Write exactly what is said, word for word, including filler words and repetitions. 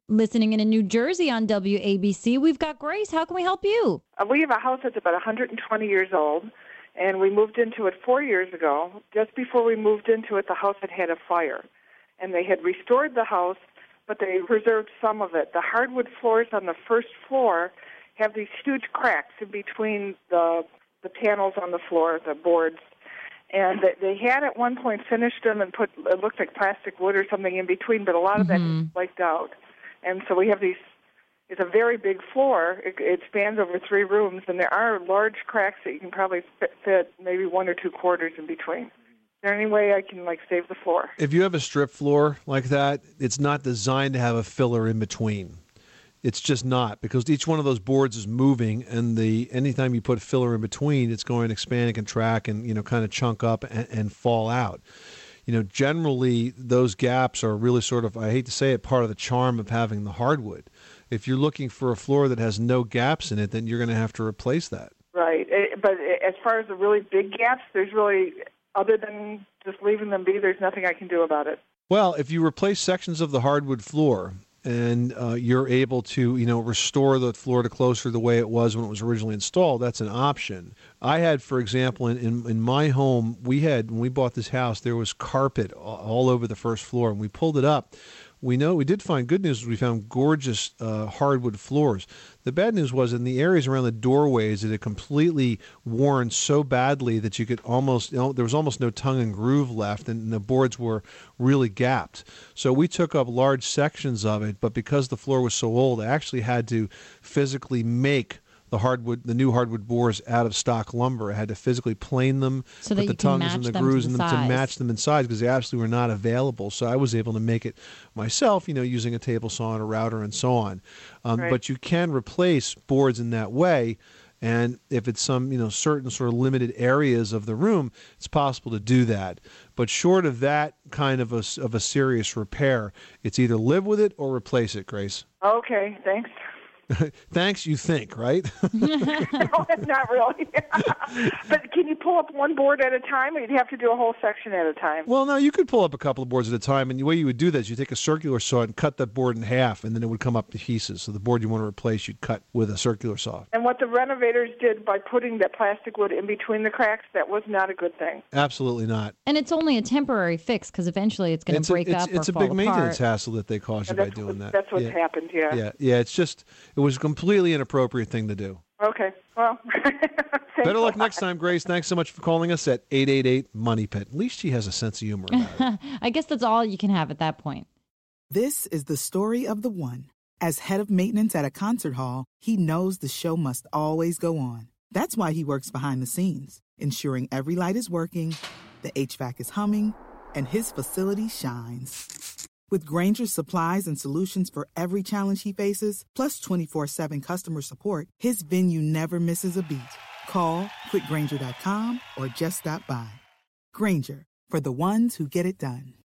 listening in in New Jersey on W A B C. We've got Grace. How can we help you? Uh, we have a house that's about one hundred twenty years old, and we moved into it four years ago. Just before we moved into it, the house had had a fire, and they had restored the house, but they preserved some of it. The hardwood floors on the first floor have these huge cracks in between the the panels on the floor, the boards. And they had at one point finished them and put, it looked like plastic wood or something in between, but a lot of mm-hmm. that is flaked out. And so we have these, it's a very big floor. It, it spans over three rooms, and there are large cracks that you can probably fit, fit maybe one or two quarters in between. Is there any way I can, like, save the floor? If you have a strip floor like that, it's not designed to have a filler in between. It's just not, because each one of those boards is moving, and the anytime you put filler in between, it's going to expand and contract and, you know, kind of chunk up and, and fall out. You know, generally, those gaps are really sort of, I hate to say it, part of the charm of having the hardwood. If you're looking for a floor that has no gaps in it, then you're going to have to replace that. Right. But as far as the really big gaps, there's really, other than just leaving them be, there's nothing I can do about it. Well, if you replace sections of the hardwood floor, and uh, you're able to, you know, restore the floor to closer to the way it was when it was originally installed, that's an option. I had, for example, in, in, in my home, we had, when we bought this house, there was carpet all over the first floor, and we pulled it up. We know we did find good news. We found gorgeous uh, hardwood floors. The bad news was in the areas around the doorways, it had completely worn so badly that you could almost, you know, there was almost no tongue and groove left, and the boards were really gapped. So we took up large sections of it, but because the floor was so old, I actually had to physically make the hardwood, the new hardwood boards out of stock lumber. I had to physically plane them, so put the tongues and the grooves in them to match them in size, because they absolutely were not available. So I was able to make it myself, you know, using a table saw and a router and so on. Um, right. But you can replace boards in that way. And if it's some, you know, certain sort of limited areas of the room, it's possible to do that. But short of that kind of a, of a serious repair, it's either live with it or replace it, Grace. Okay, thanks. Thanks, you think, right? No, not really. But can you pull up one board at a time, or you'd have to do a whole section at a time? Well, no, you could pull up a couple of boards at a time, and the way you would do that is you take a circular saw and cut that board in half, and then it would come up to pieces. So the board you want to replace, you'd cut with a circular saw. And what the renovators did by putting that plastic wood in between the cracks, that was not a good thing. Absolutely not. And it's only a temporary fix, because eventually it's going to break a, it's, up or It's a fall big apart. maintenance hassle that they cause you by doing what, that. That's what's yeah. happened, yeah. Yeah, yeah. It's just, it was a completely inappropriate thing to do. Okay, well, better luck next time, Grace. Thanks so much for calling us at eight eight eight, money pit. At least she has a sense of humor about it. I guess that's all you can have at that point. This is the story of the one. As head of maintenance at a concert hall, he knows the show must always go on. That's why he works behind the scenes, ensuring every light is working, the H V A C is humming, and his facility shines. With Grainger's supplies and solutions for every challenge he faces, plus twenty-four seven customer support, his venue never misses a beat. Call quick grainger dot com or just stop by. Grainger, for the ones who get it done.